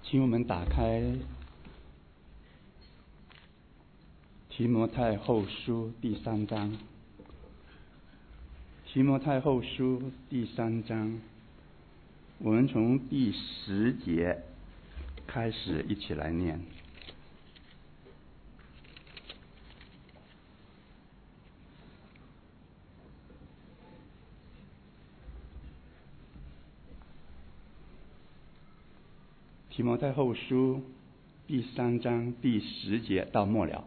请我们打开提摩太后书第3章。提摩太后书第3章，我们从第10节开始一起来念。提摩太后书第3章第10节到末了。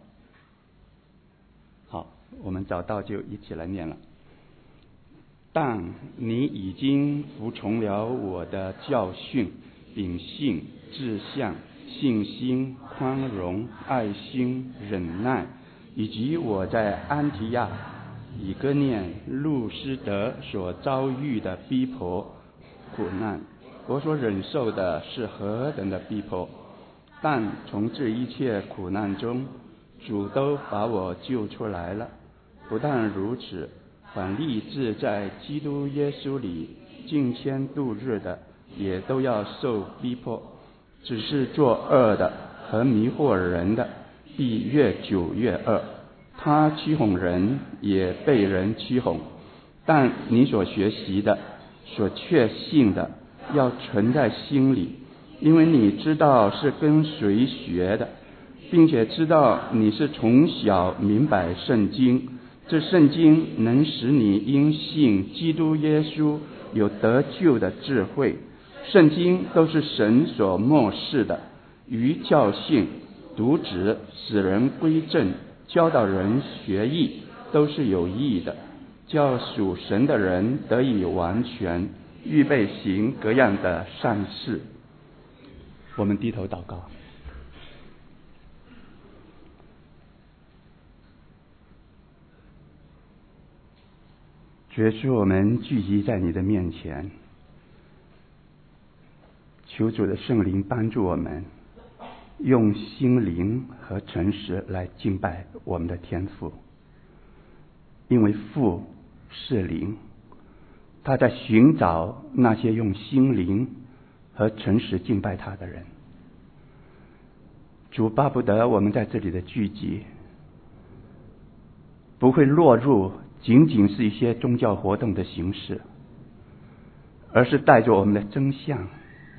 好，我们找到就一起来念了。但你已经服从了我的教训、秉性、志向、信心、宽容、爱心、忍耐，以及我在安提亚、以哥念、路斯德所遭遇的逼迫、苦难。我所忍受的是何等的逼迫，但从这一切苦难中，主都把我救出来了。不但如此，凡立志在基督耶稣里敬虔度日的，也都要受逼迫。只是作恶的和迷惑人的，必越久越恶。他欺哄人，也被人欺哄。但你所学习的、所确信的，要存在心里，因为你知道是跟谁学的，并且知道你是从小明白圣经。这圣经能使你因信基督耶稣有得救的智慧。圣经都是神所默示的，于教训、渎职、使人归正、教导人学义，都是有益的，叫属神的人得以完全，预备行各样的善事。我们低头祷告。主耶稣，我们聚集在你的面前，求主的圣灵帮助我们，用心灵和诚实来敬拜我们的天父。因为父是灵，他在寻找那些用心灵和诚实敬拜他的人。主巴不得我们在这里的聚集不会落入仅仅是一些宗教活动的形式，而是带着我们的真相，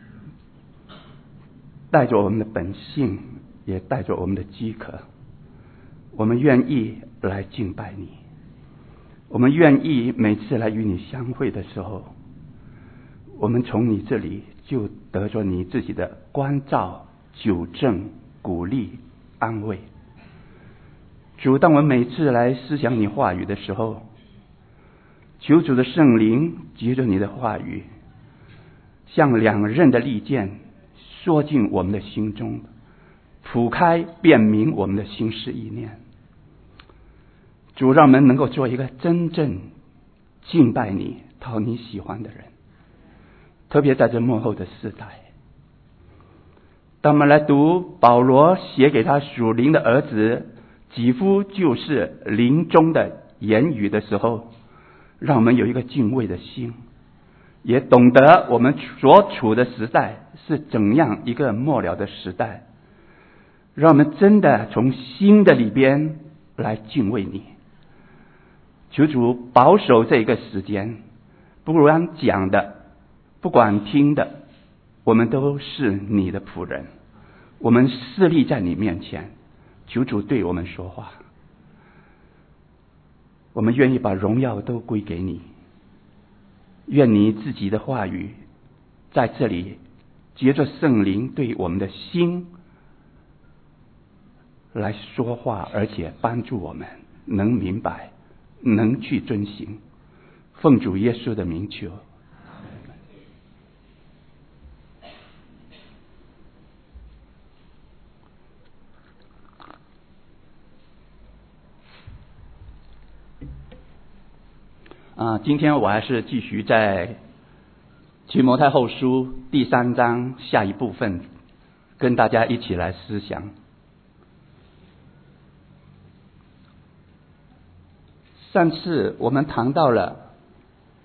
带着我们的本性，也带着我们的饥渴。我们愿意来敬拜你，我们愿意每次来与你相会的时候，我们从你这里就得着你自己的关照、纠正、鼓励、安慰。主，当我每次来思想你话语的时候，求主的圣灵藉着你的话语，像两刃的利剑，缩进我们的心中，剖开辨明我们的心思意念。主，让我们能够做一个真正敬拜你、讨你喜欢的人，特别在这末后的世代。当我们来读保罗写给他属灵的儿子几乎就是临终的言语的时候，让我们有一个敬畏的心，也懂得我们所处的时代是怎样一个末了的时代，让我们真的从心的里边来敬畏你。求主保守这个时间，不管讲的，不管听的，我们都是你的仆人，我们侍立在你面前，求主对我们说话。我们愿意把荣耀都归给你，愿你自己的话语在这里藉着圣灵对我们的心来说话，而且帮助我们能明白，能去遵行。奉主耶稣的名求。今天我还是继续在提摩太后书第3章下一部分跟大家一起来思想。上次我们谈到了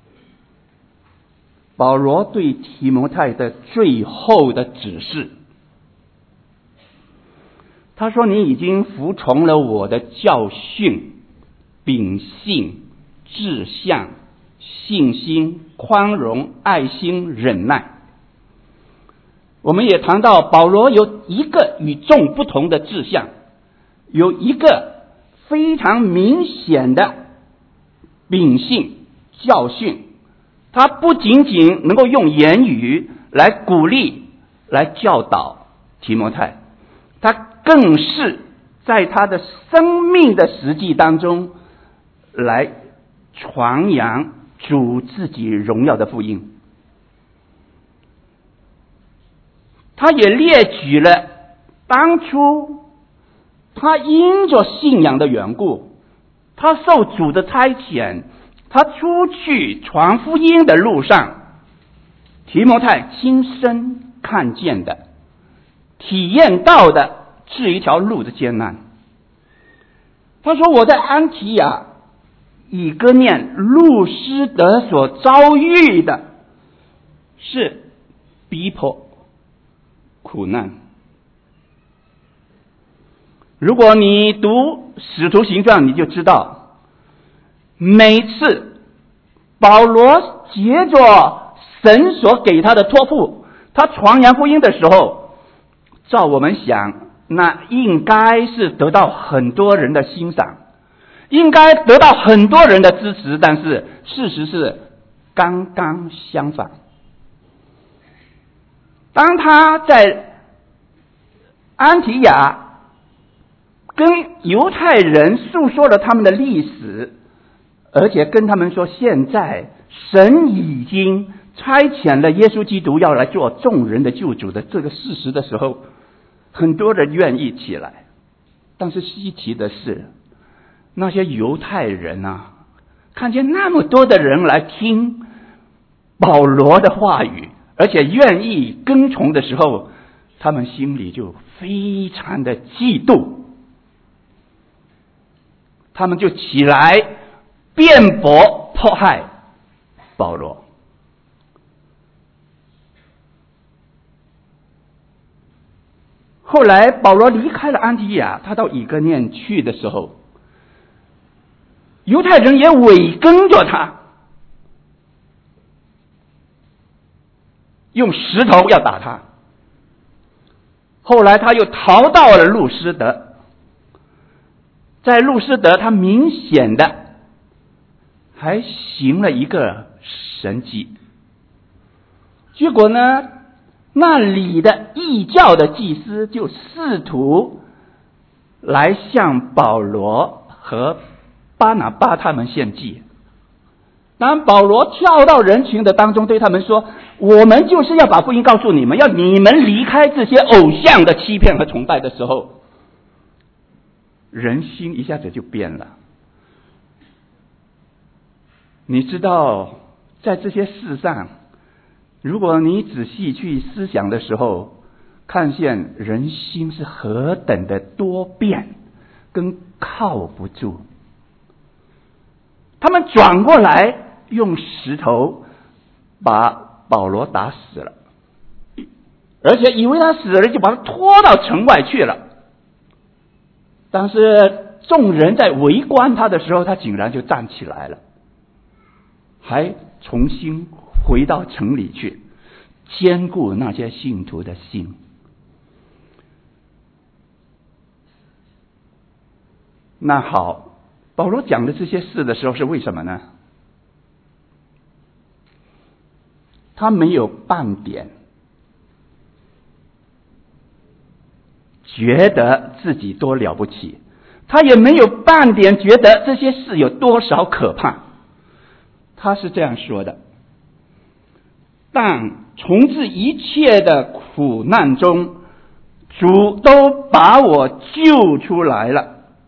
保罗对提摩太的最后的指示， 他说你已经服从了我的教训、秉性、志向、信心、宽容、爱心、忍耐。我们也谈到保罗有一个与众不同的志向，有一个非常明显的秉性教训，他不仅仅能够用言语来鼓励来教导提摩太，他更是在他的生命的实际当中来传扬主自己荣耀的福音。他也列举了当初他因着信仰的缘故，他受主的差遣，他出去传福音的路上，提摩太亲身看见的、体验到的是一条路的艰难。他说我在安提亚、以哥念、路斯德所遭遇的是逼迫、苦难。如果你读使徒行传，你就知道每次保罗接着神所给他的托付，他传扬福音的时候，照我们想，那应该是得到很多人的欣赏，应该得到很多人的支持，但是事实是刚刚相反。当他在安提亚跟犹太人诉说了他们的历史，而且跟他们说现在神已经差遣了耶稣基督要来做众人的救主的这个事实的时候，很多人愿意起来。但是稀奇的是，那些犹太人啊，看见那么多的人来听保罗的话语，而且愿意跟从的时候，他们心里就非常的嫉妒，他们就起来辩驳迫害保罗。后来保罗离开了安提亚，他到以哥念去的时候，犹太人也围跟着他，用石头要打他。后来他又逃到了路斯德，在路斯德他明显的还行了一个神迹。结果呢，那里的异教的祭司就试图来向保罗和巴拿巴他们献祭。当然保罗跳到人群的当中，对他们说，我们就是要把福音告诉你们，要你们离开这些偶像的欺骗和崇拜的时候，人心一下子就变了。你知道在这些事上，如果你仔细去思想的时候，看见人心是何等的多变跟靠不住。他们转过来用石头把保罗打死了，而且以为他死了，就把他拖到城外去了。但是众人在围观他的时候，他竟然就站起来了，还重新回到城里去，坚固那些信徒的心。那好，保罗讲的这些事的时候是为什么呢？他没有半点觉得自己多了不起，他也没有半点觉得这些事有多少可怕。他是这样说的：但从这一切的苦难中，主都把我救出来了。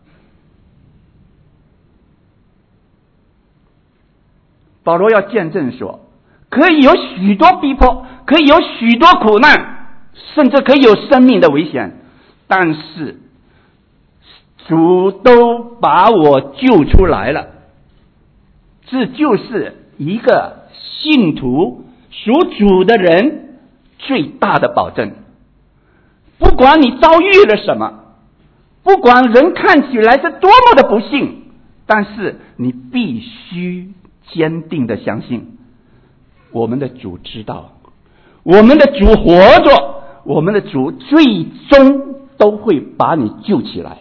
保罗要见证说，可以有许多逼迫，可以有许多苦难，甚至可以有生命的危险，但是主都把我救出来了。这就是一个信徒属主的人最大的保证。不管你遭遇了什么， 不管人看起来是多么的不幸，但是你必须坚定的相信，我们的主知道，我们的主活着，我们的主最终都会把你救起来。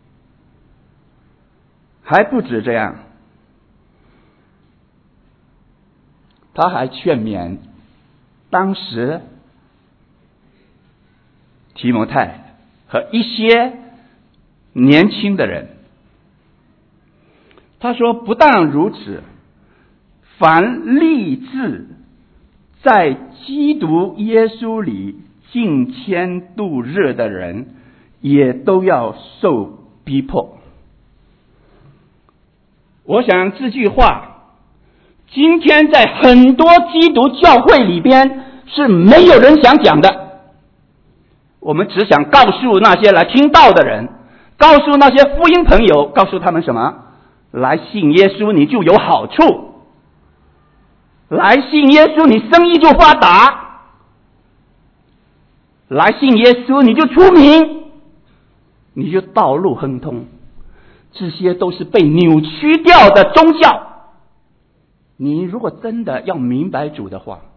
还不止这样，他还劝勉当时提摩太和一些年轻的人。他说，不但如此，凡立志在基督耶稣里敬虔度日的人，也都要受逼迫。我想这句话今天在很多基督教会里边是没有人想讲的。我们只想告诉那些来听道的人，告诉那些福音朋友，告诉他们什么？来信耶稣你就有好处，来信耶稣你生意就发达，来信耶稣你就出名，你就道路亨通。这些都是被扭曲掉的宗教。你如果真的要明白主的话，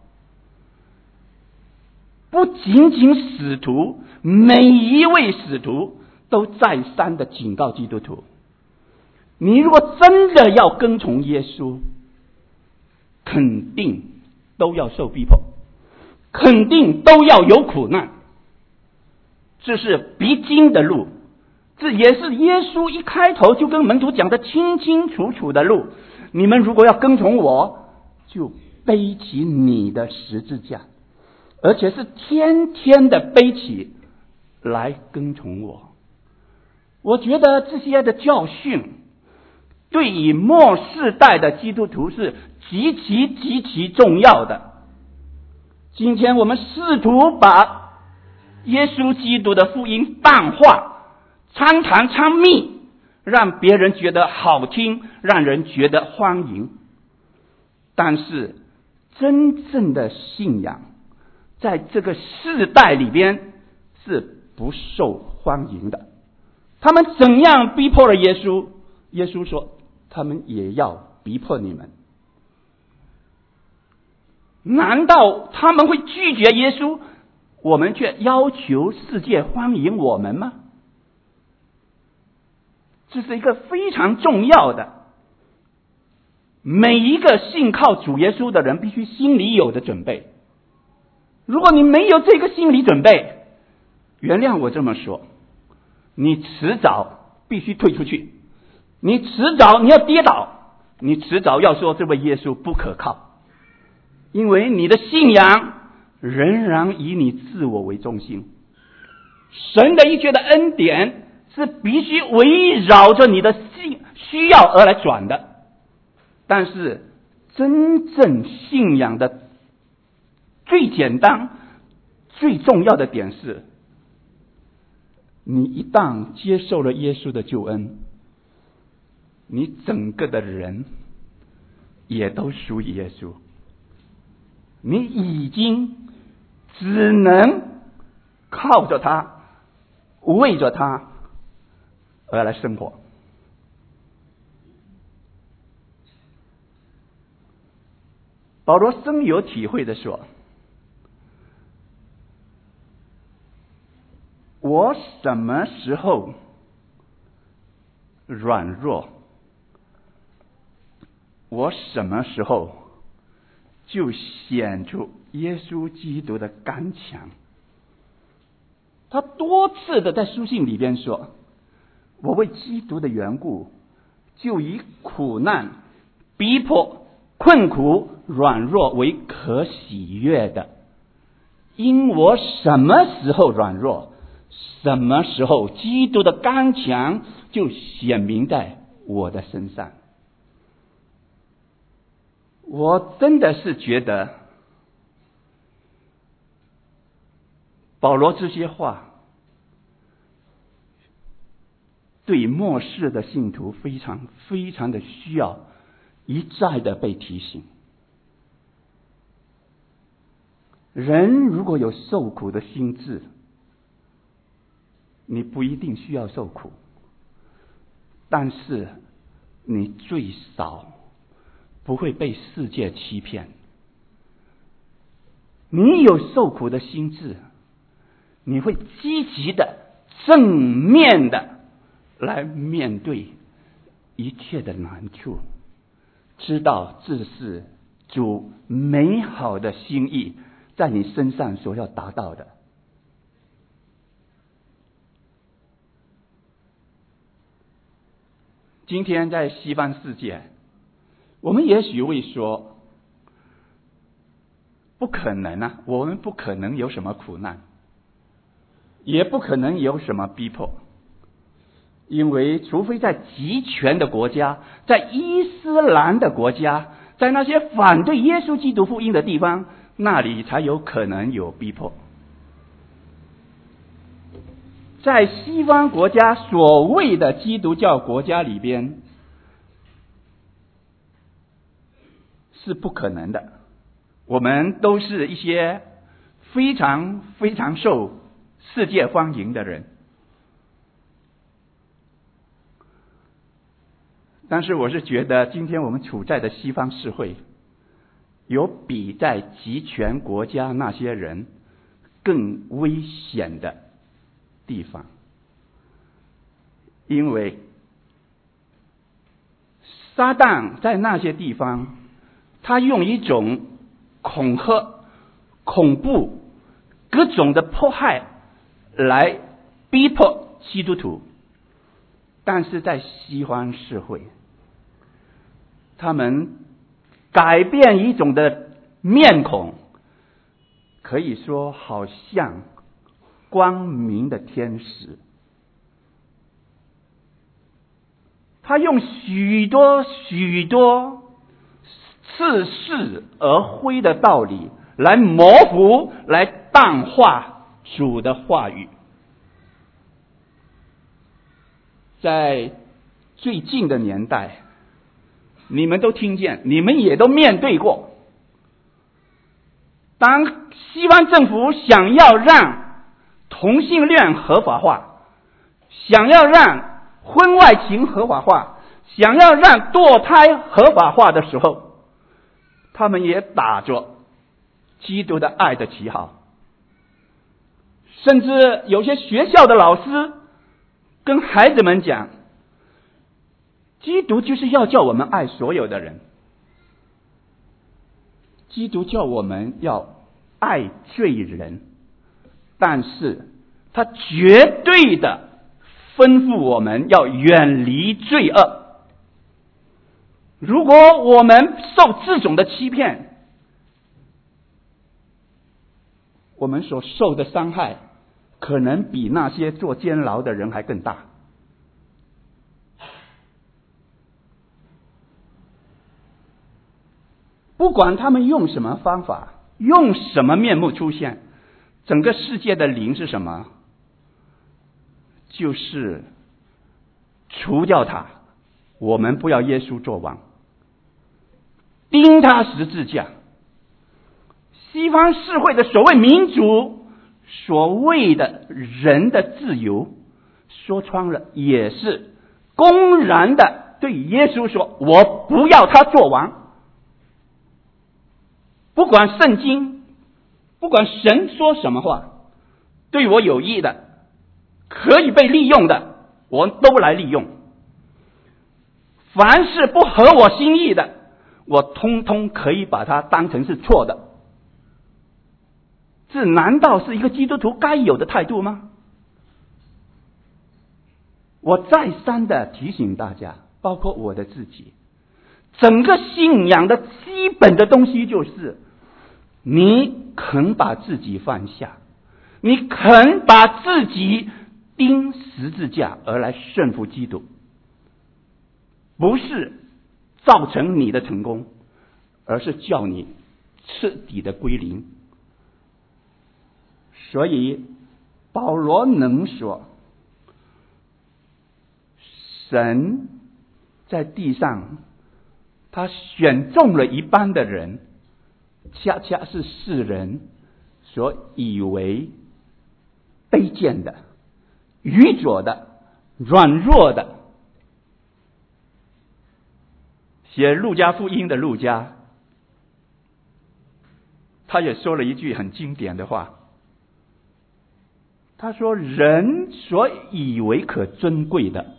不仅仅使徒，每一位使徒都再三的警告基督徒，你如果真的要跟从耶稣，肯定都要受逼迫，肯定都要有苦难，这是必经的路，这也是耶稣一开头就跟门徒讲的清清楚楚的路。你们如果要跟从我，就背起你的十字架，而且是天天的背起来跟从我。我觉得这些的教训对于末世代的基督徒是极其重要的。今天我们试图把耶稣基督的福音淡化，掺谈掺密，让别人觉得好听，让人觉得欢迎。但是真正的信仰在这个世代里边是不受欢迎的。他们怎样逼迫了耶稣？耶稣说他们也要逼迫你们。难道他们会拒绝耶稣，我们却要求世界欢迎我们吗？这是一个非常重要的，每一个信靠主耶稣的人必须心里有的准备。如果你没有这个心理准备，原谅我这么说，你迟早必须退出去，你迟早你要跌倒，你迟早要说这位耶稣不可靠，因为你的信仰仍然以你自我为中心。神的一切的恩典是必须围绕着你的需要而来转的，但是真正信仰的最简单最重要的点是，你一旦接受了耶稣的救恩，你整个的人也都属于耶稣，你已经只能靠着他，为着他而来生活。保罗深有体会地说，我什么时候软弱，我什么时候就显出耶稣基督的刚强。他多次的在书信里边说，我为基督的缘故，就以苦难、逼迫、困苦、软弱为可喜悦的，因我什么时候软弱，什么时候基督的刚强就显明在我的身上。我真的是觉得保罗这些话对末世的信徒非常的需要一再的被提醒。人如果有受苦的心志， 你不一定需要受苦，但是你最少不会被世界欺骗。你有受苦的心智，你会积极的、正面的来面对一切的难处，知道这是主美好的心意在你身上所要达到的。今天在西方世界，我们也许会说，不可能啊，我们不可能有什么苦难，也不可能有什么逼迫，因为除非在极权的国家，在伊斯兰的国家，在那些反对耶稣基督福音的地方，那里才有可能有逼迫。在西方国家所谓的基督教国家里边是不可能的，我们都是一些非常非常受世界欢迎的人。但是我是觉得今天我们处在的西方社会有比在极权国家那些人更危险的地方，因为撒旦在那些地方，他用一种恐吓、恐怖、各种的迫害来逼迫基督徒。但是在西方社会，他们改变一种的面孔，可以说好像光明的天使，他用许多许多似是而非的道理来模糊、来淡化主的话语。在最近的年代，你们都听见，你们也都面对过，当西方政府想要让同性恋合法化，想要让婚外情合法化，想要让堕胎合法化的时候，他们也打着基督的爱的旗号。甚至有些学校的老师跟孩子们讲，基督就是要叫我们爱所有的人，基督叫我们要爱罪人，但是他绝对的吩咐我们要远离罪恶。如果我们受这种的欺骗，我们所受的伤害可能比那些坐监牢的人还更大。不管他们用什么方法，用什么面目出现，整个世界的灵是什么？就是除掉他，我们不要耶稣做王，钉他十字架。西方社会的所谓民主，所谓的人的自由，说穿了也是公然的对耶稣说，我不要他做王。不管圣经，不管神说什么话，对我有益的，可以被利用的，我都来利用。凡是不合我心意的，我通通可以把它当成是错的。这难道是一个基督徒该有的态度吗？我再三的提醒大家，包括我的自己，整个信仰的基本的东西就是你肯把自己放下，你肯把自己钉十字架而来顺服基督，不是造成你的成功，而是叫你彻底的归零。所以保罗能说，神在地上他选中了一般的人，恰恰是世人所以为卑贱的， 愚拙的、软弱的。写路加福音的路加，他也说了一句很经典的话，他说人所以为可尊贵的，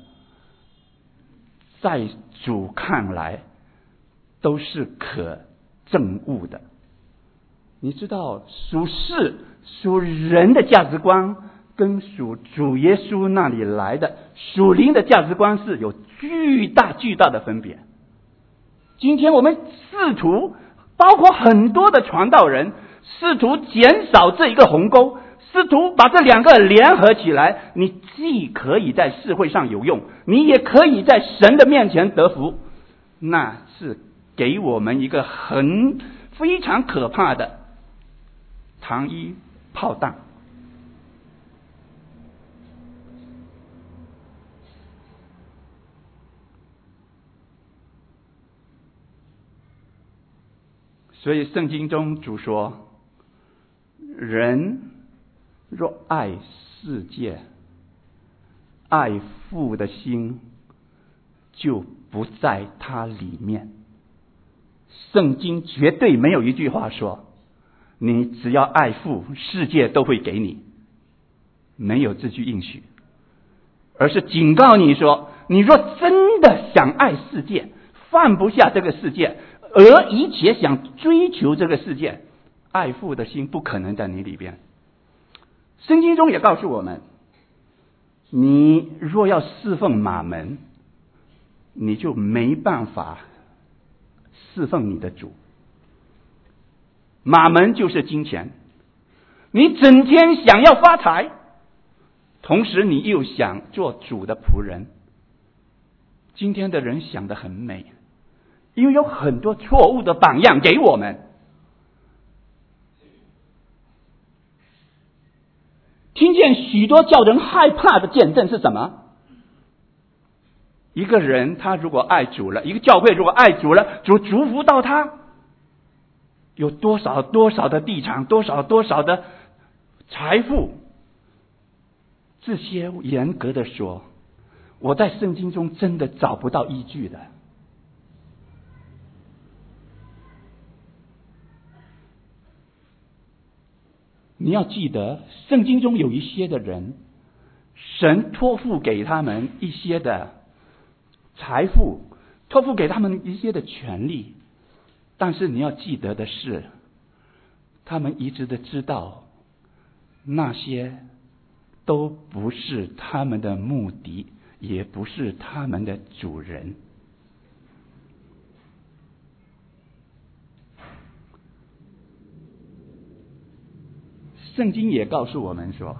在主看来都是可憎恶的。你知道属世属人的价值观跟属主耶稣那里来的属灵的价值观是有巨大的分别。今天我们试图，包括很多的传道人，试图减少这一个鸿沟，试图把这两个联合起来，你既可以在社会上有用，你也可以在神的面前得福，那是给我们一个非常可怕的糖衣炮弹。所以圣经中主说，人若爱世界，爱父的心就不在他里面。圣经绝对没有一句话说你只要爱父，世界都会给你，没有这句应许，而是警告你说，你若真的想爱世界，放不下这个世界，而一切想追求这个世界，爱父的心不可能在你里边。圣经中也告诉我们，你若要侍奉马门，你就没办法侍奉你的主。马门就是金钱，你整天想要发财，同时你又想做主的仆人。今天的人想得很美，因为有很多错误的榜样给我们。听见许多叫人害怕的见证是什么？一个人他如果爱主了，一个教会如果爱主了，主祝福到他，有多少的地产，多少的财富，这些严格的说，我在圣经中真的找不到依据的。你要记得，圣经中有一些的人，神托付给他们一些的财富，托付给他们一些的权利，但是你要记得的是，他们一直的知道，那些都不是他们的目的，也不是他们的主人。圣经也告诉我们说，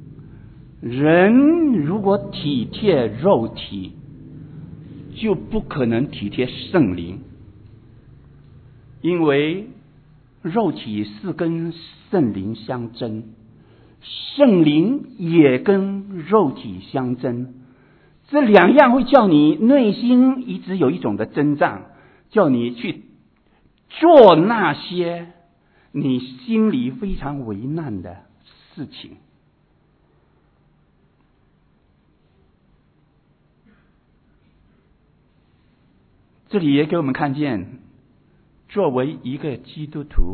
人如果体贴肉体，就不可能体贴圣灵，因为肉体是跟圣灵相争，圣灵也跟肉体相争，这两样会叫你内心一直有一种的征战，叫你去做那些你心里非常为难的事情。这里也给我们看见，作为一个基督徒，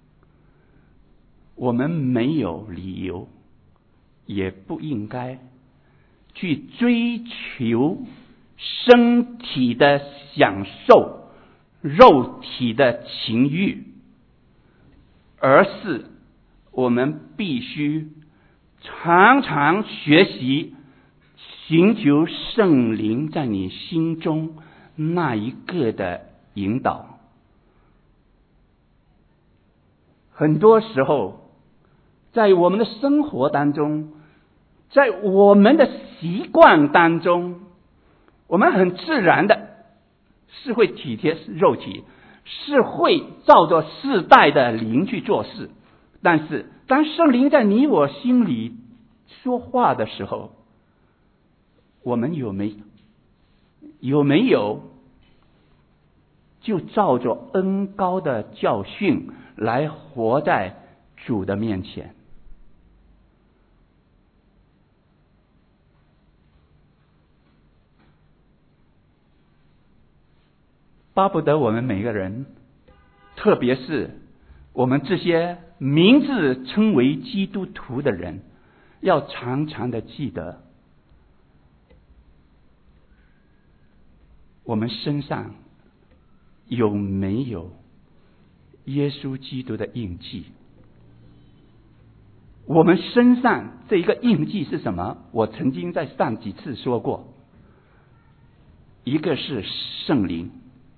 我们没有理由，也不应该去追求身体的享受、肉体的情欲，而是我们必须常常学习，寻求圣灵在你心中那一个的引导。很多时候，在我们的生活当中，在我们的习惯当中，我们很自然的是会体贴肉体，是会照着世代的灵去做事。但是当圣灵在你我心里说话的时候，我们有没有就照着恩膏的教训来活在主的面前？ 巴不得我们每个人，特别是我们这些名字称为基督徒的人，要常常的记得，我们身上有没有耶稣基督的印记？我们身上这一个印记是什么？我曾经在上几次说过，一个是圣灵。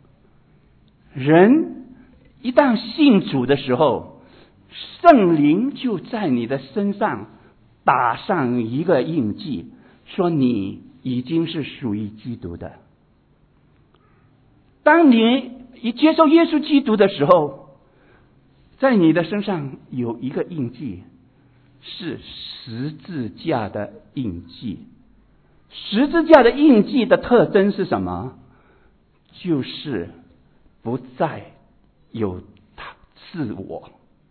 人一旦信主的时候，圣灵就在你的身上打上一个印记，说你已经是属于基督的。当你一接受耶稣基督的时候，在你的身上有一个印记，是十字架的印记。十字架的印记的特征是什么？就是不再有自我。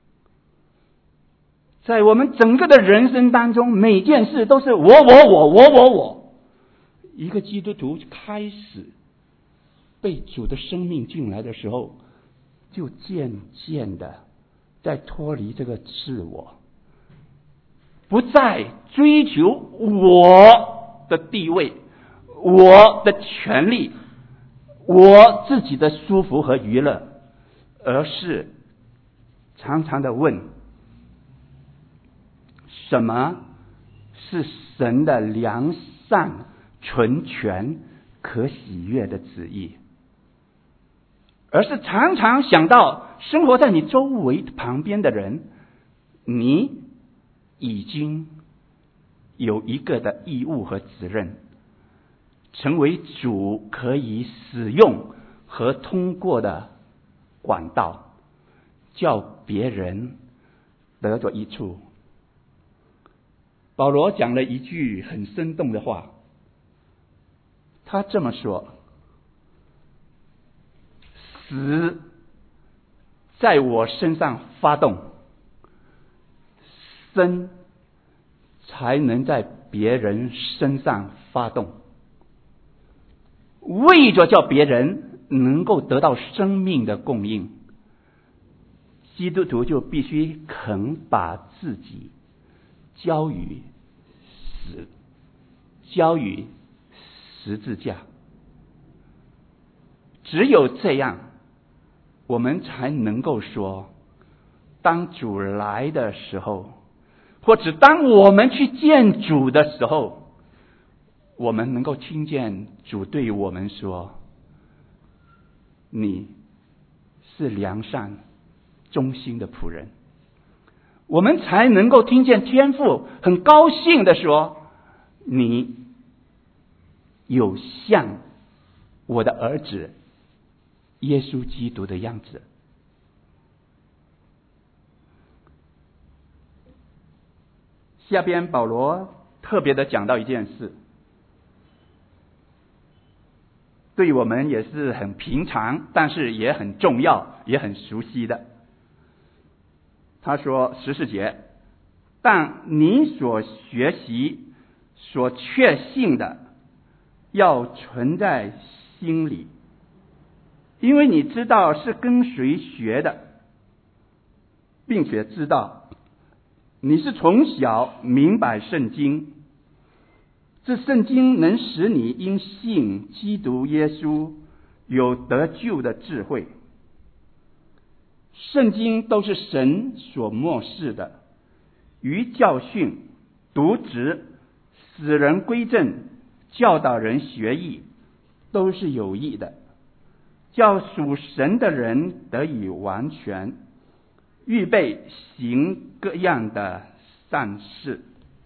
在我们整个的人生当中，每件事都是我。一个基督徒开始被主的生命进来的时候，就渐渐的在脱离这个自我，不再追求我的地位、我的权利、我自己的舒服和娱乐，而是常常的问，什么是神的良善、纯全、可喜悦的旨意？而是常常想到生活在你周围旁边的人，你已经有一个的义务和责任，成为主可以使用和通过的管道，叫别人得着益处。保罗讲了一句很生动的话，他这么说：死在我身上发动，生才能在别人身上发动。为着叫别人能够得到生命的供应，基督徒就必须肯把自己交于死，交于十字架。只有这样，我们才能够说，当主来的时候，或者当我们去见主的时候，我们能够听见主对我们说，你是良善忠心的仆人。我们才能够听见天父很高兴的说，你有像我的儿子耶稣基督的样子。下边保罗特别的讲到一件事，对我们也是很平常，但是也很重要，也很熟悉的。他说14节，但你所学习、所确信的，要存在心里，因为你知道是跟谁学的，并且知道你是从小明白圣经，这圣经能使你因信基督耶稣有得救的智慧。圣经都是神所默示的，于教训、渎职、使人归正、教导人学义，都是有益的，叫属神的人得以完全，预备行各样的善事。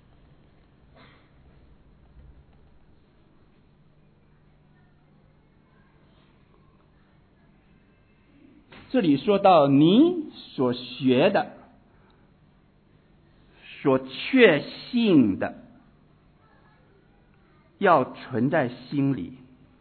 这里说到你所学的、所确信的，要存在心里。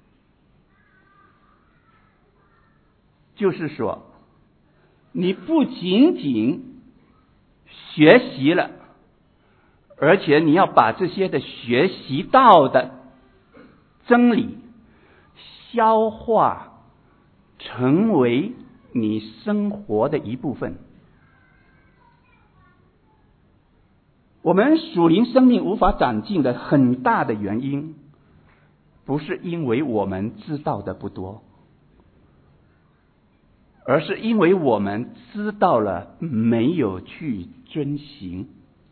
就是说，你不仅仅学习了，而且你要把这些的学习到的真理消化成为你生活的一部分。我们属灵生命无法长进的很大的原因，不是因为我们知道的不多，而是因为我们知道了没有去遵行。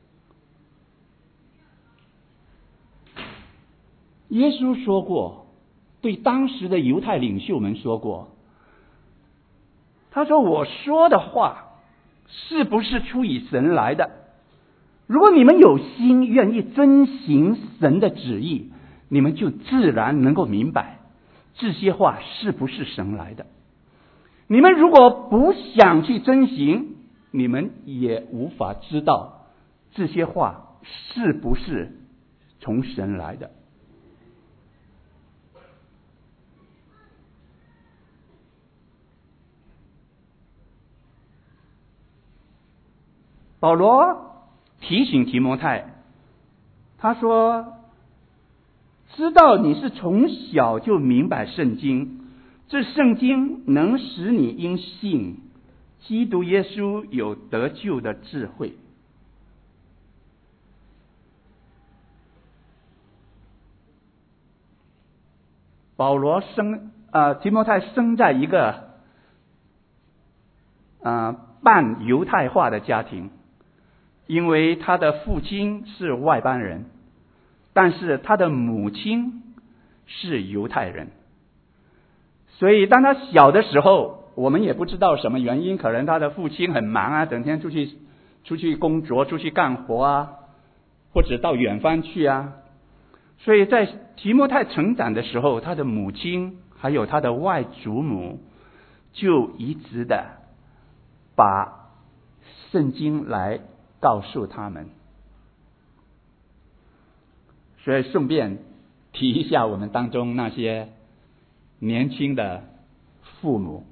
耶稣说过，对当时的犹太领袖们说过，他说：我说的话是不是出于神来的？如果你们有心愿意遵行神的旨意，你们就自然能够明白这些话是不是神来的。你们如果不想去遵行，你们也无法知道这些话是不是从神来的。保罗提醒提摩太，他说：知道你是从小就明白圣经，这圣经能使你因信基督耶稣有得救的智慧。提摩太生在一个半犹太化的家庭，因为他的父亲是外邦人，但是他的母亲是犹太人。所以当他小的时候，我们也不知道什么原因，可能他的父亲很忙啊，整天出去工作，出去干活啊，或者到远方去啊。所以在提摩太成长的时候，他的母亲还有他的外祖母就一直的把圣经来告诉他们。所以顺便提一下我们当中那些年轻的父母，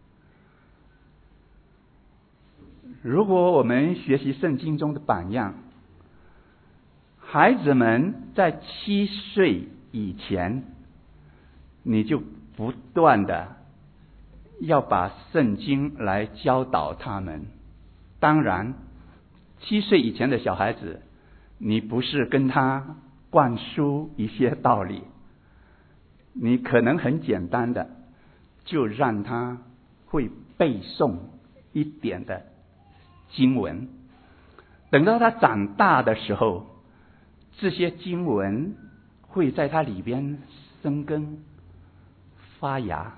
如果我们学习圣经中的榜样，孩子们在7岁以前，你就不断的要把圣经来教导他们。当然7岁以前的小孩子，你不是跟他灌输一些道理，你可能很简单的就让他会背诵一点的经文。等到他长大的时候，这些经文会在他里边生根发芽。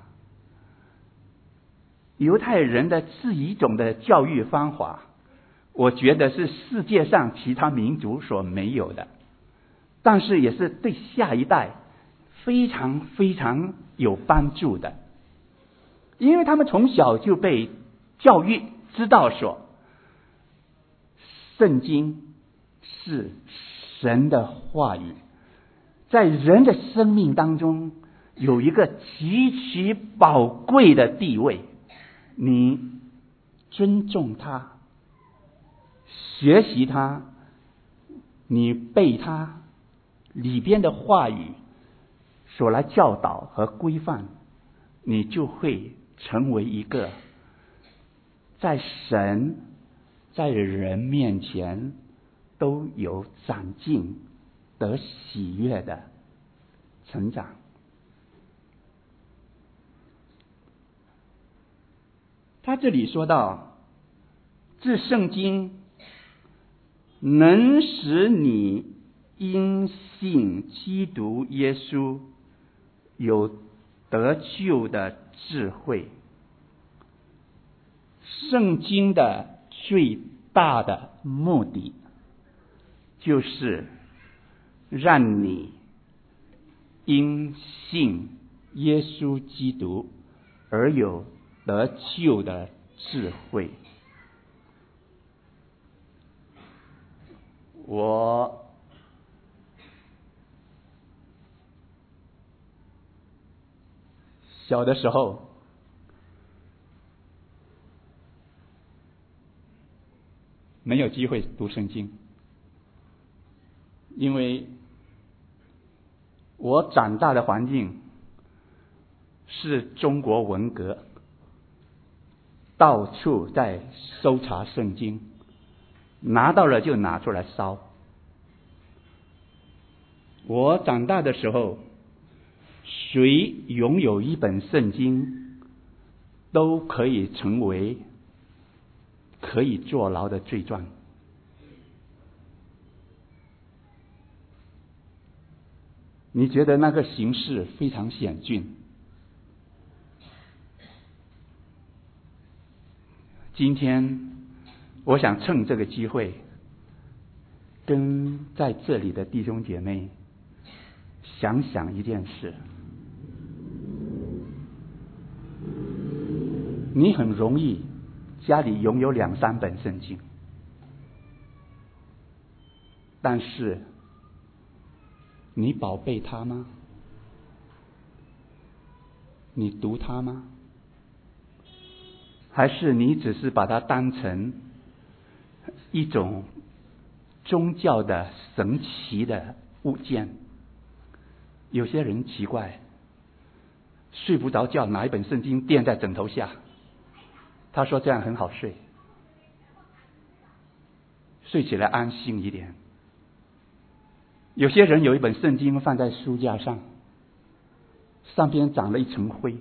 犹太人的是一种的教育方法，我觉得是世界上其他民族所没有的，但是也是对下一代非常非常有帮助的。因为他们从小就被教育知道说，圣经是神的话语，在人的生命当中有一个极其宝贵的地位，你尊重它，学习它，你背它里边的话语所来教导和规范，你就会成为一个在神在人面前都有长进得喜悦的成长。他这里说到，这圣经能使你因信基督耶稣有得救的智慧。圣经的最大的目的就是让你因信耶稣基督而有得救的智慧。我小的时候没有机会读圣经，因为我长大的环境是中国文革， 到处在搜查圣经，拿到了就拿出来烧。我长大的时候，谁拥有一本圣经，都可以成为可以坐牢的罪状。你觉得那个形势非常险峻。今天我想趁这个机会，跟在这里的弟兄姐妹想想一件事。你很容易家里拥有2-3本圣经，但是你宝贝它吗？你读它吗？还是你只是把它当成一种宗教的神奇的物件？有些人奇怪，睡不着觉，拿一本圣经垫在枕头下，他说这样很好睡，睡起来安心一点。有些人有一本圣经放在书架上，上边长了一层灰。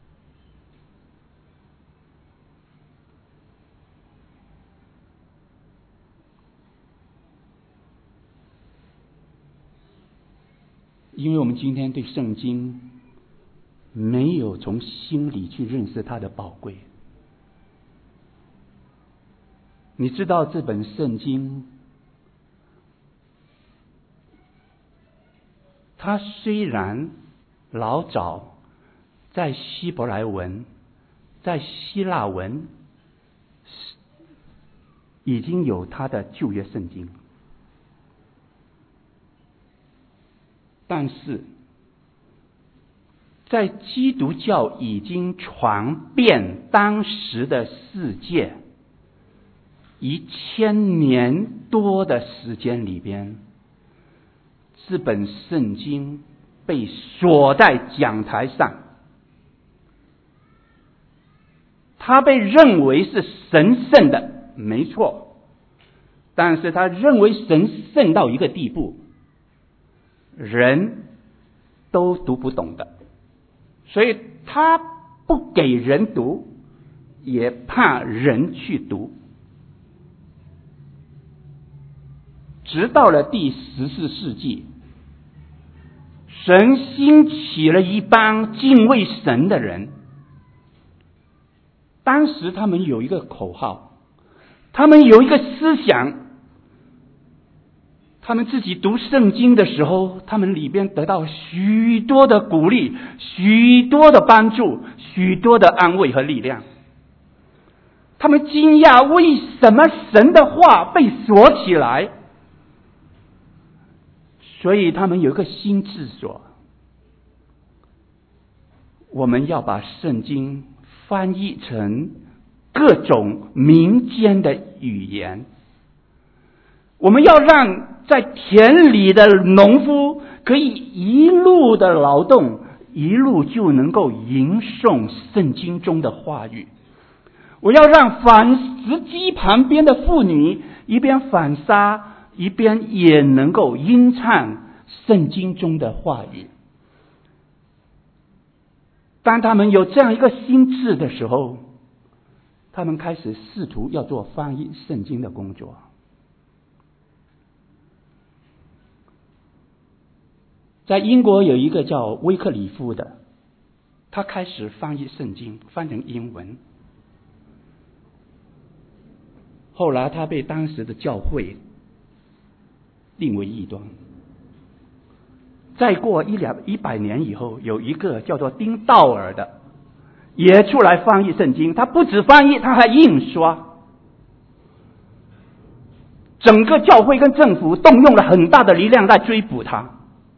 因为我们今天对圣经没有从心里去认识它的宝贵。你知道这本圣经，它虽然老早在希伯来文、在希腊文已经有它的旧约圣经，但是在基督教已经传遍当时的世界1000年多的时间里边，这本圣经被锁在讲台上，它被认为是神圣的，没错，但是他认为神圣到一个地步，人都读不懂的，所以他不给人读，也怕人去读。直到了第14世纪，神兴起了一帮敬畏神的人。当时他们有一个口号，他们有一个思想，他们自己读圣经的时候，他们里边得到许多的鼓励，许多的帮助，许多的安慰和力量。他们惊讶为什么神的话被锁起来，所以他们有一个心智说，我们要把圣经翻译成各种民间的语言，我们要让在田里的农夫可以一路的劳动，一路就能够吟诵圣经中的话语。我要让纺织机旁边的妇女一边纺纱，一边也能够吟唱圣经中的话语。当他们有这样一个心智的时候，他们开始试图要做翻译圣经的工作。在英国有一个叫威克里夫的，他开始翻译圣经，翻成英文。后来他被当时的教会定为异端。再过100年以后，有一个叫做丁道尔的也出来翻译圣经，他不止翻译，他还印刷。整个教会跟政府动用了很大的力量来追捕他，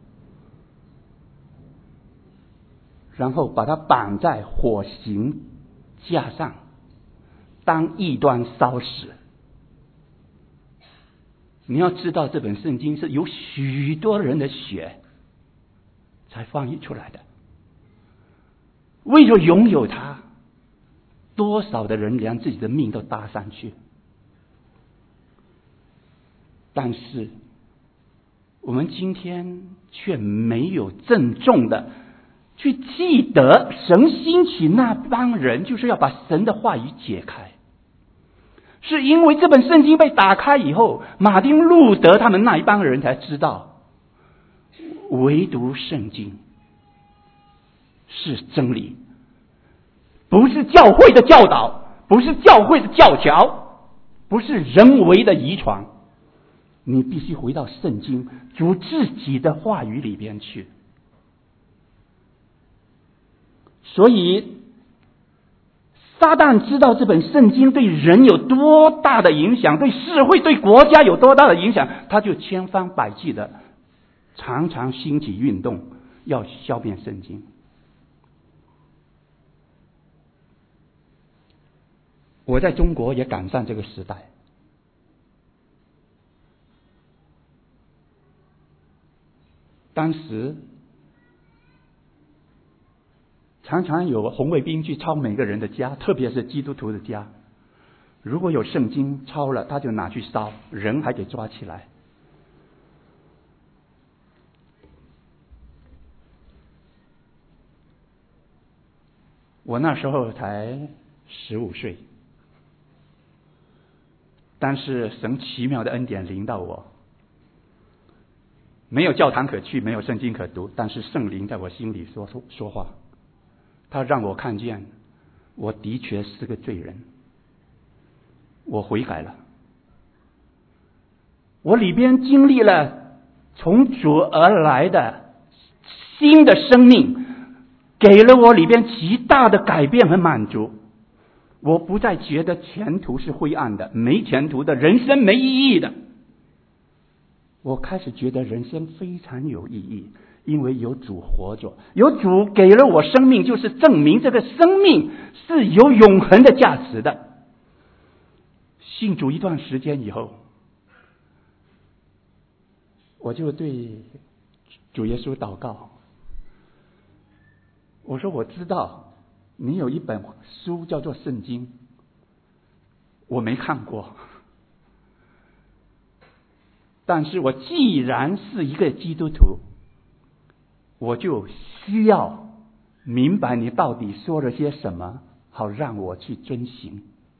然后把他绑在火刑架上，当异端烧死。你要知道，这本圣经是有许多人的血才翻译出来的。为了拥有它， 多少的人连自己的命都搭上去。但是我们今天却没有郑重的去记得神兴起那帮人，就是要把神的话语解开。是因为这本圣经被打开以后，马丁路德他们那一帮人才知道，唯独圣经是真理，不是教会的教导，不是教会的教条，不是人为的遗传。你必须回到圣经主自己的话语里边去。所以撒旦知道这本圣经对人有多大的影响，对社会对国家有多大的影响，他就千方百计的常常兴起运动，要消灭圣经。我在中国也赶上这个时代，当时常常有红卫兵去抄每个人的家，特别是基督徒的家，如果有圣经抄了，他就拿去烧，人还给抓起来。我那时候才15岁，但是神奇妙的恩典临到我，没有教堂可去，没有圣经可读，但是圣灵在我心里说话，他让我看见我的确是个罪人，我悔改了，我里边经历了从主而来的新的生命，给了我里边极大的改变和满足。我不再觉得前途是灰暗的，没前途的，人生没意义的。我开始觉得人生非常有意义，因为有主活着，有主给了我生命，就是证明这个生命是有永恒的价值的。信主一段时间以后，我就对主耶稣祷告，我说我知道你有一本书叫做圣经，我没看过，但是我既然是一个基督徒，我就需要明白你到底说了些什么，好让我去遵行。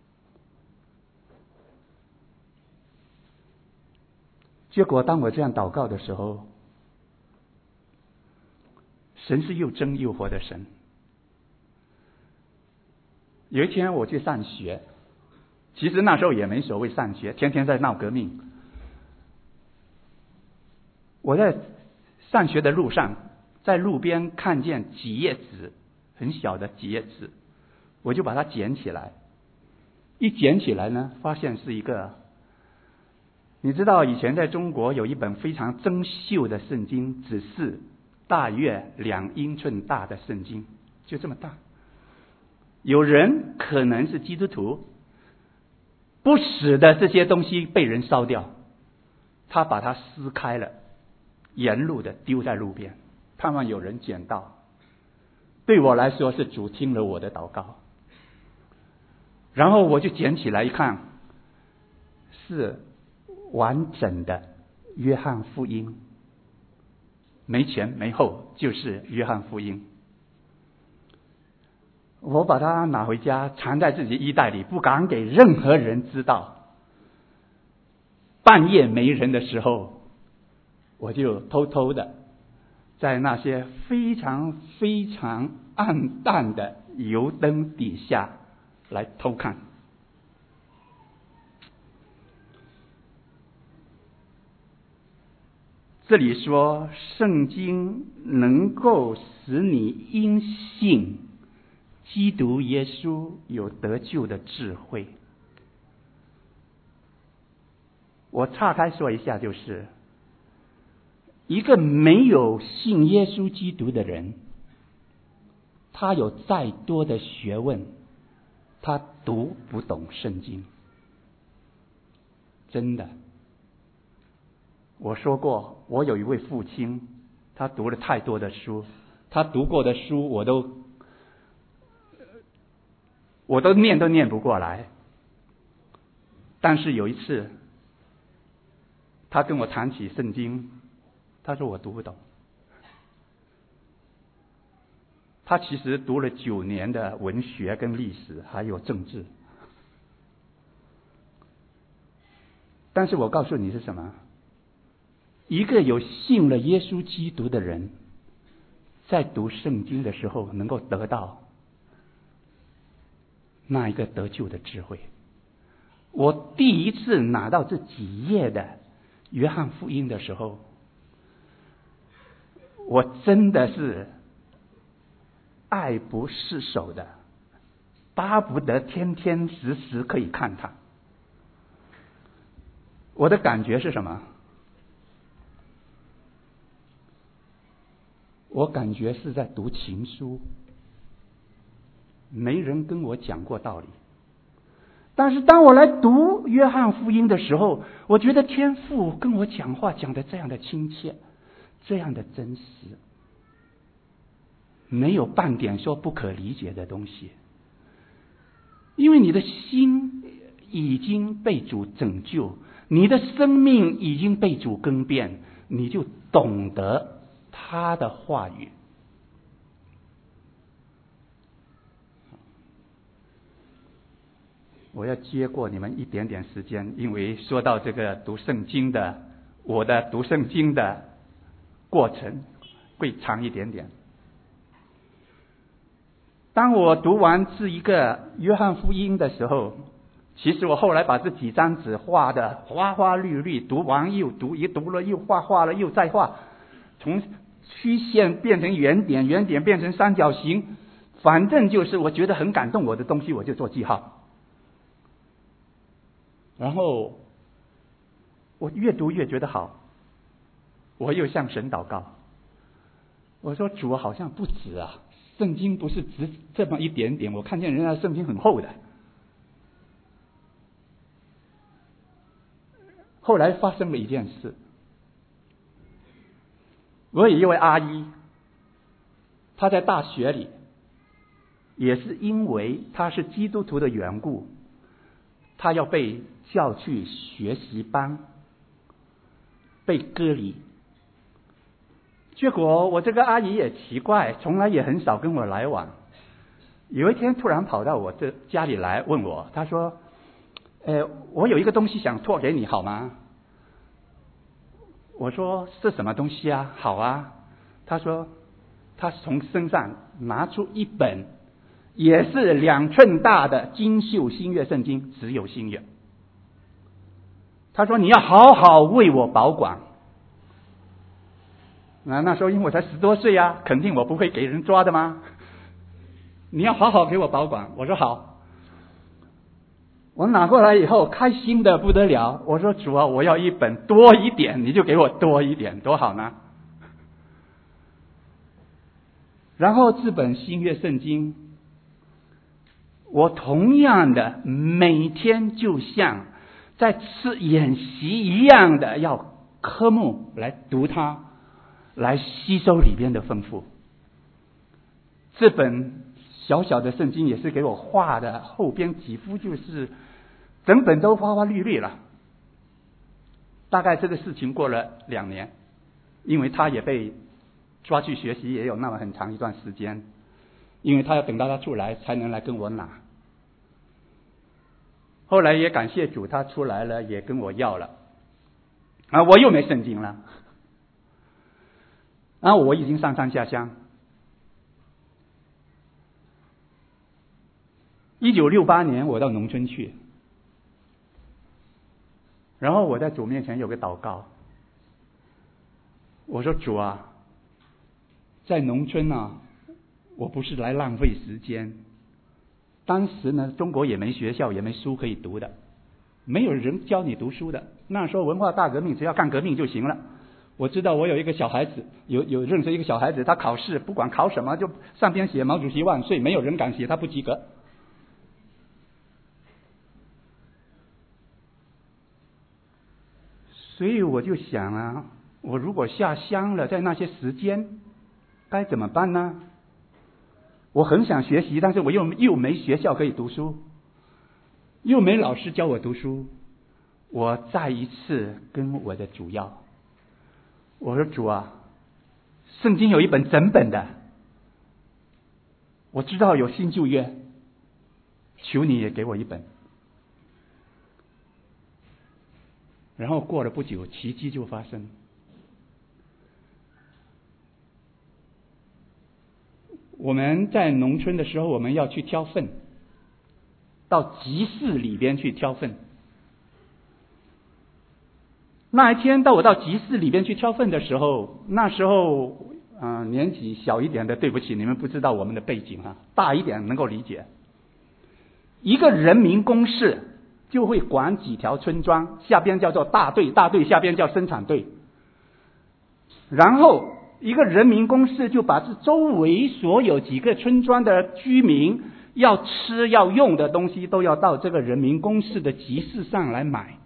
结果当我这样祷告的时候，神是又真又活的神。有一天我去上学，其实那时候也没所谓上学，天天在闹革命。我在上学的路上，在路边看见几页纸，很小的几页纸，我就把它捡起来。一捡起来呢，发现是一个，你知道以前在中国有一本非常珍秀的圣经，只是大约2英寸大的圣经，就这么大。有人可能是基督徒，不死的这些东西被人烧掉，他把它撕开了，沿路的丢在路边，盼望有人捡到。对我来说是主听了我的祷告，然后我就捡起来一看，是完整的约翰福音，没前没后，就是约翰福音。我把它拿回家，藏在自己衣袋里，不敢给任何人知道。半夜没人的时候，我就偷偷的在那些非常非常暗淡的油灯底下来偷看。这里说圣经能够使你因信基督耶稣有得救的智慧。我岔开说一下，就是一个没有信耶稣基督的人，他有再多的学问，他读不懂圣经。真的，我说过，我有一位父亲，他读了太多的书，他读过的书我都我都念不过来。但是有一次，他跟我谈起圣经，他说我读不懂。他其实读了9年的文学跟历史还有政治，但是我告诉你是什么？一个有信了耶稣基督的人，在读圣经的时候能够得到那一个得救的智慧。我第一次拿到这几页的约翰福音的时候，我真的是爱不释手的，巴不得天天时时可以看它。我的感觉是什么？我感觉是在读情书，没人跟我讲过道理。但是当我来读约翰福音的时候，我觉得天父跟我讲话讲得这样的亲切，这样的真实，没有半点说不可理解的东西。因为你的心已经被主拯救，你的生命已经被主更变，你就懂得他的话语。我要接过你们一点点时间，因为说到这个读圣经的，我的读圣经的过程会长一点点。当我读完这一个约翰福音的时候，其实我后来把这几张纸画的花花绿绿，读完又读，一读了又画，画了又再画，从曲线变成圆点，圆点变成三角形，反正就是我觉得很感动我的东西，我就做记号。然后我越读越觉得好，我又向神祷告，我说主好像不止啊，圣经不是只这么一点点，我看见人家的圣经很厚的。后来发生了一件事，我有一位阿姨，她在大学里，也是因为她是基督徒的缘故，她要被叫去学习班，被隔离。结果我这个阿姨也奇怪，从来也很少跟我来往。有一天突然跑到我这家里来问我，她说我有一个东西想托给你好吗？我说是什么东西啊？好啊。她说她从身上拿出一本也是2寸大的金秀新约圣经，只有新约。她说你要好好为我保管。那时候因为我才10多岁啊，肯定我不会给人抓的吗？你要好好给我保管。我说好。我拿过来以后开心的不得了，我说主啊，我要一本多一点，你就给我多一点，多好呢。然后这本新约圣经，我同样的每天就像在吃演习一样的要科目来读它，来吸收里边的丰富。这本小小的圣经也是给我画的，后边几幅就是整本都花花绿绿了。大概这个事情过了2年，因为他也被抓去学习，也有那么很长一段时间，因为他要等到他出来才能来跟我拿。后来也感谢主，他出来了也跟我要了，我又没圣经了，我已经上山下乡。1968年我到农村去，然后我在主面前有个祷告，我说主啊，在农村我不是来浪费时间。当时呢，中国也没学校，也没书可以读的，没有人教你读书的。那时候文化大革命，只要干革命就行了。我知道我有一个小孩子，有认识一个小孩子，他考试不管考什么，就上边写毛主席万岁，没有人敢写他不及格。所以我就想我如果下乡了，在那些时间该怎么办呢？ 我很想学习，但是我又没学校可以读书，又没老师教我读书。我再一次跟我的主要，我说主啊，圣经有一本整本的，我知道有新旧约，求你也给我一本。然后过了不久，奇迹就发生。我们在农村的时候，我们要去挑粪，到集市里边去挑粪。那一天我到集市里边去挑粪的时候，那时候年纪小一点的，对不起，你们不知道我们的背景啊，大一点能够理解。一个人民公社就会管几条村庄，下边叫做大队，大队下边叫生产队。然后一个人民公社就把这周围所有几个村庄的居民要吃要用的东西都要到这个人民公社的集市上来买。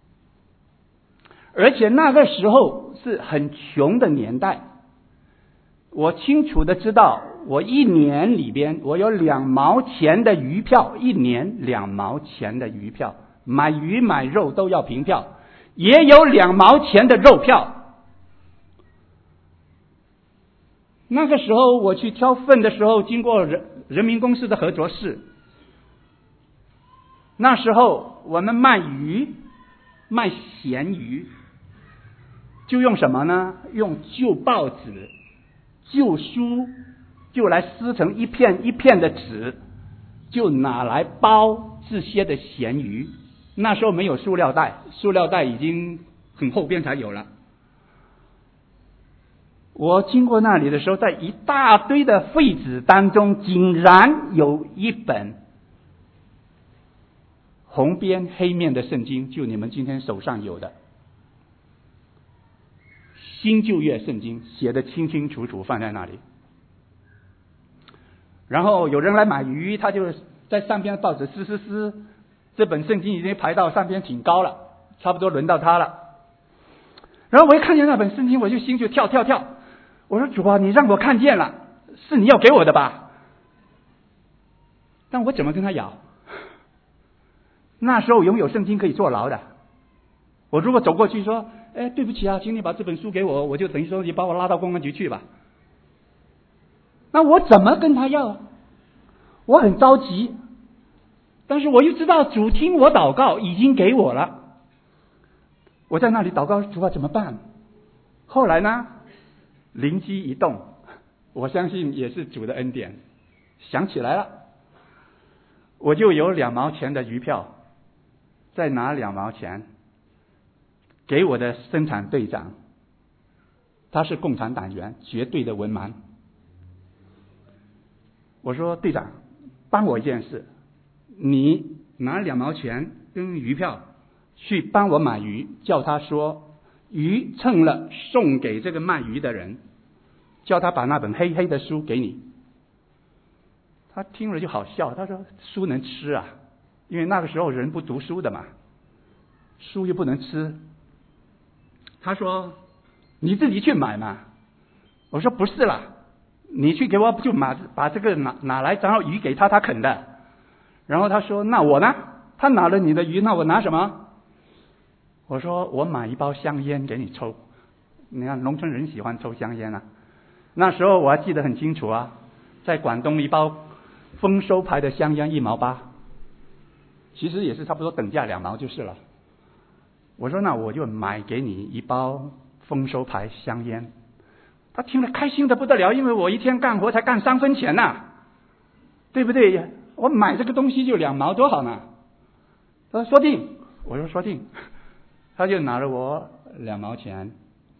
而且那个时候是很穷的年代，我清楚的知道，我一年里边我有2毛钱的鱼票，一年2毛钱的鱼票，买鱼买肉都要凭票，也有2毛钱的肉票。那个时候我去挑粪的时候，经过人民公社的合作社，那时候我们卖鱼，卖咸鱼，就用什么呢？用旧报纸、旧书，就来撕成一片一片的纸，就拿来包这些的咸鱼。那时候没有塑料袋，塑料袋已经很后边才有了。我经过那里的时候，在一大堆的废纸当中，竟然有一本红边黑面的圣经，就你们今天手上有的新旧约圣经，写得清清楚楚，放在那里。然后有人来买鱼，他就在上边报纸撕，这本圣经已经排到上边挺高了，差不多轮到他了。然后我一看见那本圣经，我就心就跳，我说主啊，你让我看见了，是你要给我的吧？但我怎么跟他要？那时候拥有圣经可以坐牢的，我如果走过去说，对不起啊，请你把这本书给我，我就等于说你把我拉到公安局去吧。那我怎么跟他要？我很着急，但是我又知道主听我祷告，已经给我了。我在那里祷告，主啊怎么办？后来呢，灵机一动，我相信也是主的恩典，想起来了，我就有2毛钱的鱼票，再拿2毛钱给我的生产队长，他是共产党员，绝对的文盲。我说队长，帮我一件事，你拿2毛钱跟鱼票去帮我买鱼，叫他说鱼称了送给这个卖鱼的人，叫他把那本黑黑的书给你。他听了就好笑，他说书能吃啊？因为那个时候人不读书的嘛，书又不能吃。他说你自己去买嘛。我说不是啦，你去给我就把这个拿来，然后鱼给他啃的。然后他说那我呢？他拿了你的鱼，那我拿什么？我说我买一包香烟给你抽。你看农村人喜欢抽香烟啊。那时候我还记得很清楚啊，在广东一包丰收牌的香烟1毛8，其实也是差不多等价2毛就是了。我说那我就买给你一包丰收牌香烟。他听了开心的不得了，因为我一天干活才干3分钱呐，对不对？我买这个东西就2毛多好呢。他说说定，我说说定。他就拿了我2毛钱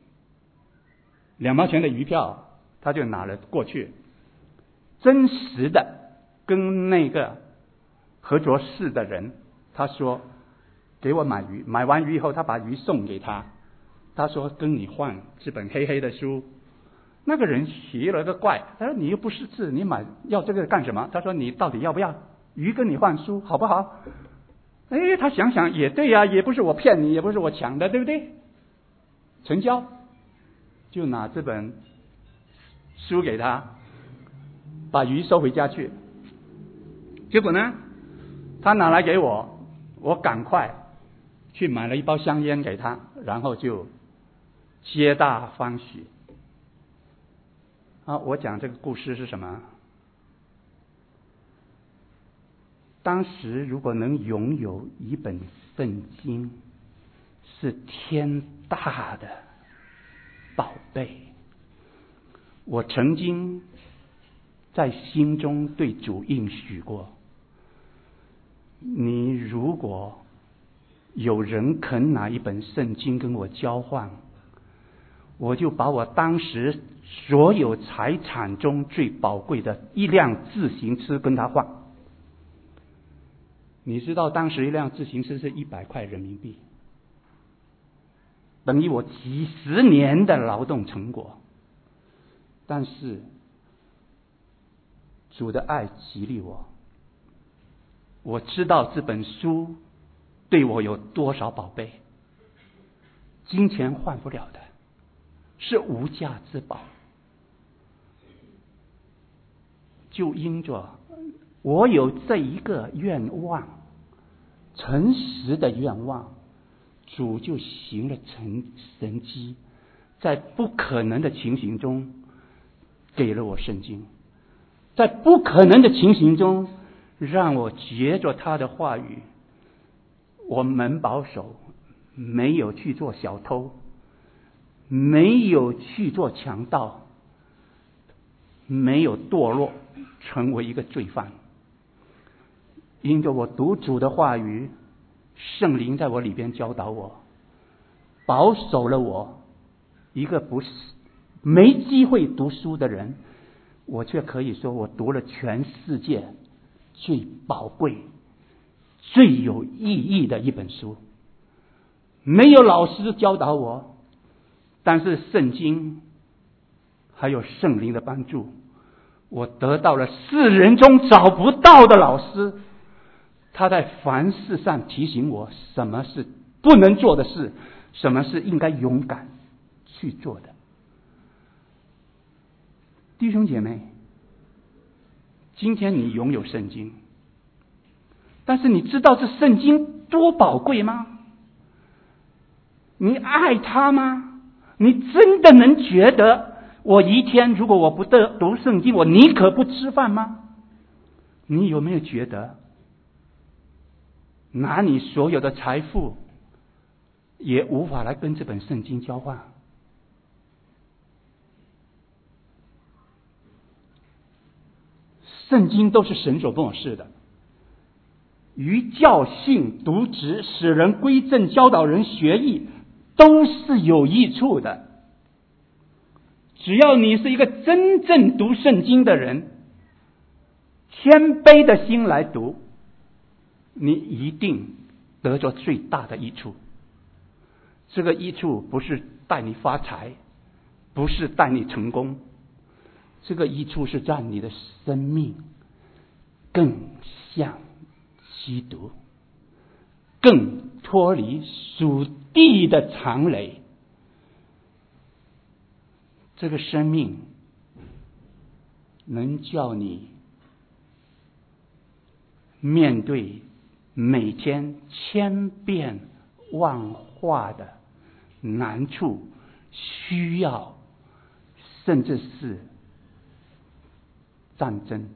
，2毛钱的鱼票，他就拿了过去，真实的跟那个合作社的人，他说给我买鱼，买完鱼以后，他把鱼送给他，他说跟你换这本黑黑的书。那个人奇了个怪，他说你又不识字，你要这个干什么？他说你到底要不要鱼跟你换书好不好？他想想也对呀，也不是我骗你，也不是我抢的，对不对？成交，就拿这本书给他。 把鱼收回家去。结果呢，他拿来给我，我赶快去买了一包香烟给他，然后就皆大欢喜。我讲这个故事是什么？当时如果能拥有一本圣经，是天大的宝贝。我曾经在心中对主应许过，你如果有人肯拿一本圣经跟我交换，我就把我当时所有财产中最宝贵的一辆自行车跟他换。你知道当时一辆自行车是100块人民币，等于我几十年的劳动成果。但是主的爱激励我，我知道这本书对我有多少宝贝，金钱换不了的，是无价之宝。就因着我有这一个愿望，诚实的愿望，主就行了神迹，在不可能的情形中给了我圣经，在不可能的情形中让我藉着他的话语，我门保守，没有去做小偷，没有去做强盗，没有堕落成为一个罪犯。因着我读主的话语，圣灵在我里边教导我，保守了我，一个不是没机会读书的人，我却可以说我读了全世界最宝贵最有意义的一本书。没有老师教导我，但是圣经还有圣灵的帮助，我得到了世人中找不到的老师，他在凡事上提醒我什么是不能做的事，什么是应该勇敢去做的。弟兄姐妹，今天你拥有圣经，但是你知道这圣经多宝贵吗？你爱它吗？你真的能觉得我一天如果我不读圣经，我宁可不吃饭吗？你有没有觉得拿你所有的财富也无法来跟这本圣经交换？圣经都是神所跟我示的，于教训、渎职、使人归正、教导人学义，都是有益处的。只要你是一个真正读圣经的人，谦卑的心来读，你一定得着最大的益处。这个益处不是带你发财，不是带你成功，这个益处是让你的生命更像基督，更脱离属地的常累。这个生命能叫你面对每天千变万化的难处、需要，甚至是战争。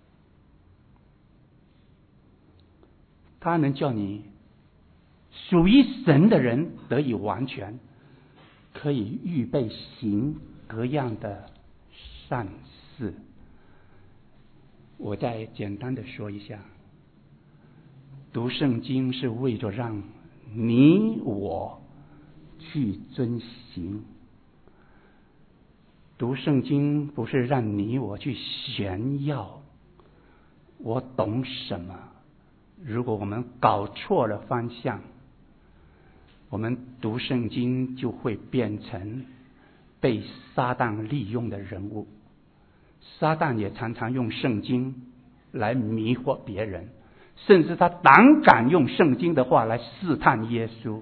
它能叫你属于神的人得以完全，可以预备行各样的善事。我再简单的说一下，读圣经是为着让你我去遵行，读圣经不是让你我去炫耀我懂什么。如果我们搞错了方向，我们读圣经就会变成被撒旦利用的人物。撒旦也常常用圣经来迷惑别人，甚至他胆敢用圣经的话来试探耶稣，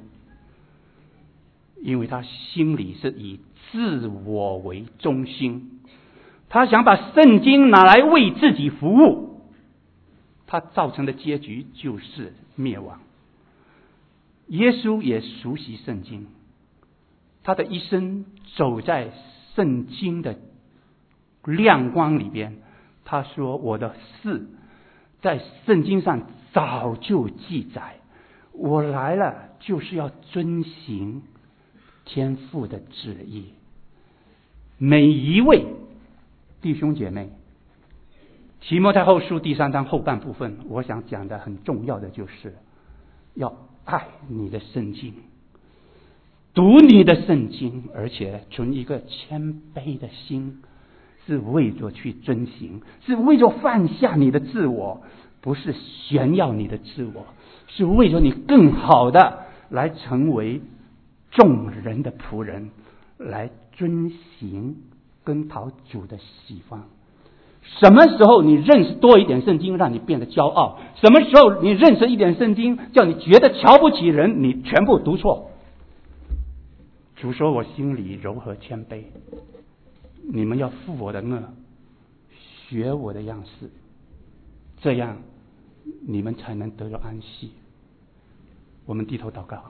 因为他心里是以自我为中心， 他想把圣经拿来为自己服务，他造成的结局就是灭亡。耶稣也熟悉圣经，他的一生走在圣经的亮光里边。他说，我的事在圣经上早就记载，我来了就是要遵行天父的旨意。每一位弟兄姐妹，提摩太后书第3章后半部分，我想讲的很重要的就是要爱你的圣经，读你的圣经，而且存一个谦卑的心，是为着去遵行，是为着放下你的自我，不是炫耀你的自我，是为着你更好的来成为众人的仆人，来遵行跟讨主的喜欢。什么时候你认识多一点圣经让你变得骄傲，什么时候你认识一点圣经叫你觉得瞧不起人，你全部读错。主说，我心里柔和谦卑，你们要负我的轭，学我的样式，这样你们才能得到安息。我们低头祷告。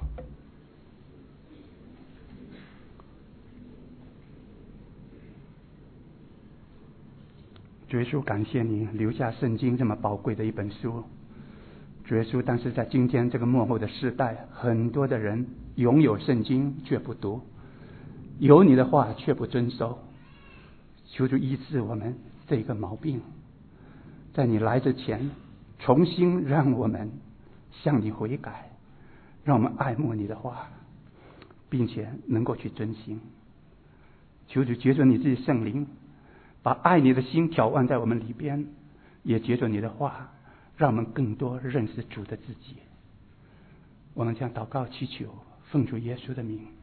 主耶稣，感谢你留下圣经这么宝贵的一本书。主耶稣，但是在今天这个末后的世代，很多的人拥有圣经却不读，有你的话却不遵守。求主医治我们这个毛病，在你来之前重新让我们向你悔改，让我们爱慕你的话，并且能够去遵行。求主接着你自己圣灵，把爱你的心挑旺在我们里边，也接着你的话，让我们更多认识主的自己。我们将祷告祈求，奉主耶稣的名。